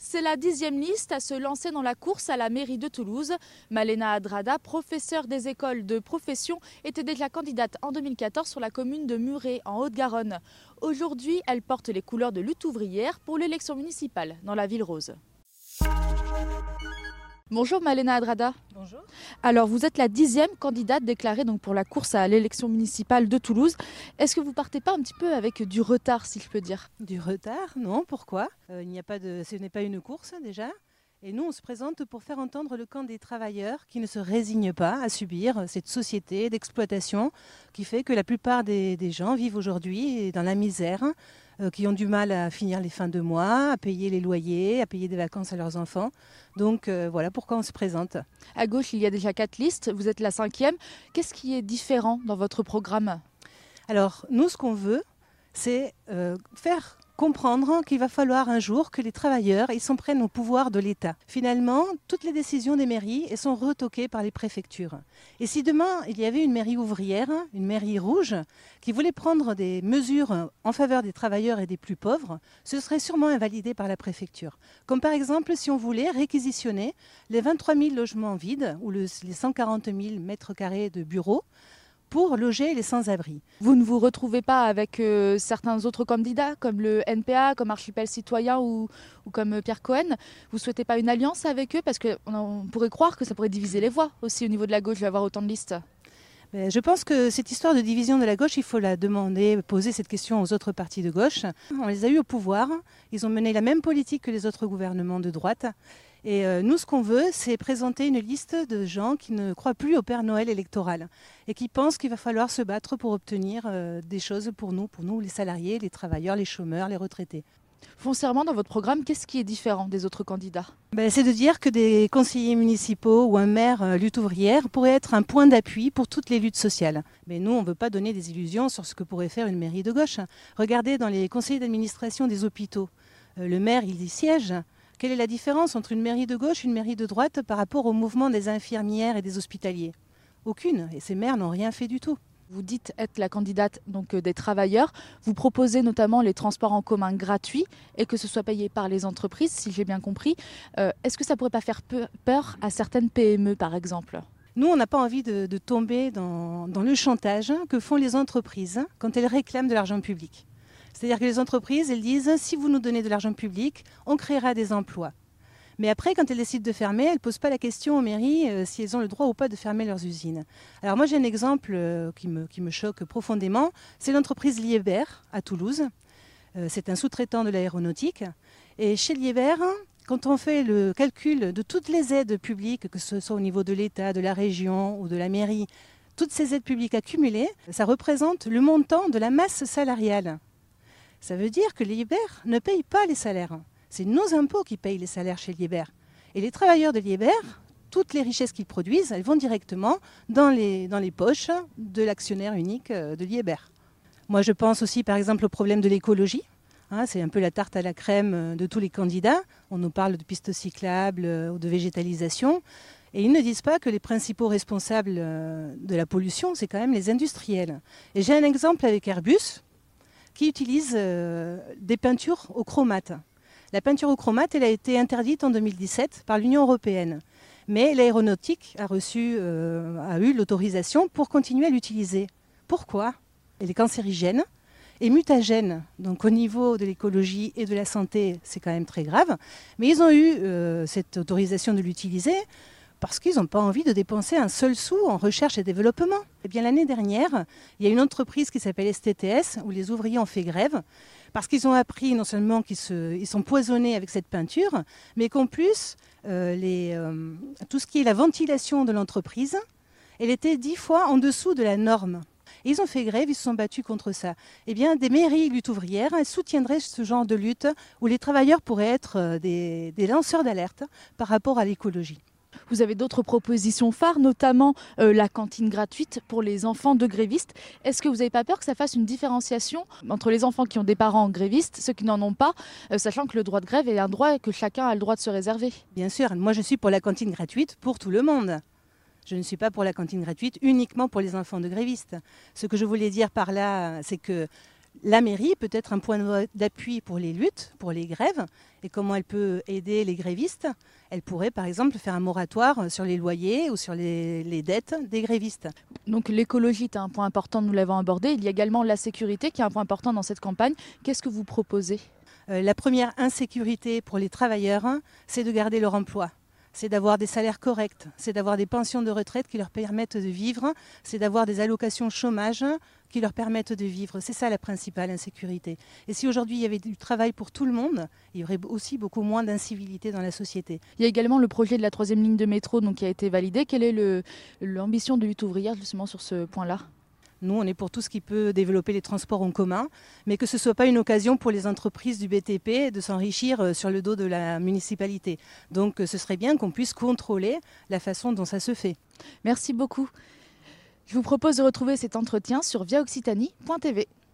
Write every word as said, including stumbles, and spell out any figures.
C'est la dixième liste à se lancer dans la course à la mairie de Toulouse. Malena Adrada, professeure des écoles de profession, était déjà candidate en deux mille quatorze sur la commune de Muret, en Haute-Garonne. Aujourd'hui, elle porte les couleurs de lutte ouvrière pour l'élection municipale dans la ville rose. Bonjour Malena Adrada. Bonjour. Alors vous êtes la dixième candidate déclarée donc pour la course à l'élection municipale de Toulouse. Est-ce que vous partez pas un petit peu avec du retard, si je peux dire? Du retard? Non, pourquoi? euh, il n'y a pas de, Ce n'est pas une course déjà. Et nous, on se présente pour faire entendre le camp des travailleurs qui ne se résignent pas à subir cette société d'exploitation qui fait que la plupart des, des gens vivent aujourd'hui dans la misère, euh, qui ont du mal à finir les fins de mois, à payer les loyers, à payer des vacances à leurs enfants. Donc euh, voilà pourquoi on se présente. À gauche, il y a déjà quatre listes, vous êtes la cinquième. Qu'est-ce qui est différent dans votre programme? Alors, nous, ce qu'on veut, c'est euh, faire comprendre qu'il va falloir un jour que les travailleurs ils s'en prennent au pouvoir de l'État. Finalement, toutes les décisions des mairies elles sont retoquées par les préfectures. Et si demain, il y avait une mairie ouvrière, une mairie rouge, qui voulait prendre des mesures en faveur des travailleurs et des plus pauvres, ce serait sûrement invalidé par la préfecture. Comme par exemple, si on voulait réquisitionner les vingt-trois mille logements vides ou le, les cent quarante mille mètres carrés de bureaux, pour loger les sans-abri. Vous ne vous retrouvez pas avec euh, certains autres candidats, comme le N P A, comme Archipel Citoyen ou, ou comme Pierre Cohen? Vous ne souhaitez pas une alliance avec eux? Parce qu'on pourrait croire que ça pourrait diviser les voix aussi au niveau de la gauche, d'avoir autant de listes. Mais je pense que cette histoire de division de la gauche, il faut la demander, poser cette question aux autres partis de gauche. On les a eus au pouvoir, ils ont mené la même politique que les autres gouvernements de droite. Et euh, nous, ce qu'on veut, c'est présenter une liste de gens qui ne croient plus au Père Noël électoral et qui pensent qu'il va falloir se battre pour obtenir euh, des choses pour nous, pour nous les salariés, les travailleurs, les chômeurs, les retraités. Foncièrement, dans votre programme, qu'est-ce qui est différent des autres candidats? Ben, c'est de dire que des conseillers municipaux ou un maire euh, lutte ouvrière pourrait être un point d'appui pour toutes les luttes sociales. Mais nous, on ne veut pas donner des illusions sur ce que pourrait faire une mairie de gauche. Regardez dans les conseils d'administration des hôpitaux, euh, le maire, il y siège. Quelle est la différence entre une mairie de gauche et une mairie de droite par rapport au mouvement des infirmières et des hospitaliers? Aucune. Et ces maires n'ont rien fait du tout. Vous dites être la candidate donc, des travailleurs. Vous proposez notamment les transports en commun gratuits et que ce soit payé par les entreprises, si j'ai bien compris. Euh, est-ce que ça ne pourrait pas faire peur à certaines P M E, par exemple? Nous, on n'a pas envie de, de tomber dans, dans le chantage que font les entreprises quand elles réclament de l'argent public. C'est-à-dire que les entreprises, elles disent « si vous nous donnez de l'argent public, on créera des emplois ». Mais après, quand elles décident de fermer, elles ne posent pas la question aux mairies euh, si elles ont le droit ou pas de fermer leurs usines. Alors moi, j'ai un exemple euh, qui, me, qui me choque profondément. C'est l'entreprise Liebherr à Toulouse. Euh, c'est un sous-traitant de l'aéronautique. Et chez Liebherr, quand on fait le calcul de toutes les aides publiques, que ce soit au niveau de l'État, de la région ou de la mairie, toutes ces aides publiques accumulées, ça représente le montant de la masse salariale. Ça veut dire que Liebherr ne paye pas les salaires. C'est nos impôts qui payent les salaires chez Liebherr. Et les travailleurs de Liebherr, toutes les richesses qu'ils produisent, elles vont directement dans les, dans les poches de l'actionnaire unique de Liebherr. Moi, je pense aussi, par exemple, au problème de l'écologie. Hein, c'est un peu la tarte à la crème de tous les candidats. On nous parle de pistes cyclables ou de végétalisation. Et ils ne disent pas que les principaux responsables de la pollution, c'est quand même les industriels. Et j'ai un exemple avec Airbus, qui utilise euh, des peintures au chromate. La peinture au chromate, elle a été interdite en deux mille dix-sept par l'Union européenne. Mais l'aéronautique a, reçu, euh, a eu l'autorisation pour continuer à l'utiliser. Pourquoi? Elle est cancérigène et mutagène. Donc au niveau de l'écologie et de la santé, c'est quand même très grave. Mais ils ont eu euh, cette autorisation de l'utiliser parce qu'ils n'ont pas envie de dépenser un seul sou en recherche et développement. Eh bien, l'année dernière, il y a une entreprise qui s'appelle S T T S, où les ouvriers ont fait grève, parce qu'ils ont appris non seulement qu'ils se, ils sont poisonnés avec cette peinture, mais qu'en plus, euh, les, euh, tout ce qui est la ventilation de l'entreprise, elle était dix fois en dessous de la norme. Et ils ont fait grève, ils se sont battus contre ça. Eh bien, des mairies lutte ouvrière, elles soutiendraient ce genre de lutte où les travailleurs pourraient être des, des lanceurs d'alerte par rapport à l'écologie. Vous avez d'autres propositions phares, notamment euh, la cantine gratuite pour les enfants de grévistes. Est-ce que vous n'avez pas peur que ça fasse une différenciation entre les enfants qui ont des parents grévistes, ceux qui n'en ont pas, euh, sachant que le droit de grève est un droit que chacun a le droit de se réserver? Bien sûr, moi je suis pour la cantine gratuite pour tout le monde. Je ne suis pas pour la cantine gratuite uniquement pour les enfants de grévistes. Ce que je voulais dire par là, c'est que La mairie peut être un point d'appui pour les luttes, pour les grèves. Et comment elle peut aider les grévistes? Elle pourrait par exemple faire un moratoire sur les loyers ou sur les, les dettes des grévistes. Donc l'écologie est un point important, nous l'avons abordé. Il y a également la sécurité qui est un point important dans cette campagne. Qu'est-ce que vous proposez? euh, La première insécurité pour les travailleurs, c'est de garder leur emploi. C'est d'avoir des salaires corrects, c'est d'avoir des pensions de retraite qui leur permettent de vivre, c'est d'avoir des allocations chômage qui leur permettent de vivre. C'est ça la principale insécurité. Et si aujourd'hui il y avait du travail pour tout le monde, il y aurait aussi beaucoup moins d'incivilité dans la société. Il y a également le projet de la troisième ligne de métro donc, qui a été validé. Quelle est l'ambition de Lutte ouvrière justement sur ce point-là? Nous, on est pour tout ce qui peut développer les transports en commun, mais que ce ne soit pas une occasion pour les entreprises du B T P de s'enrichir sur le dos de la municipalité. Donc ce serait bien qu'on puisse contrôler la façon dont ça se fait. Merci beaucoup. Je vous propose de retrouver cet entretien sur via occitanie point t v.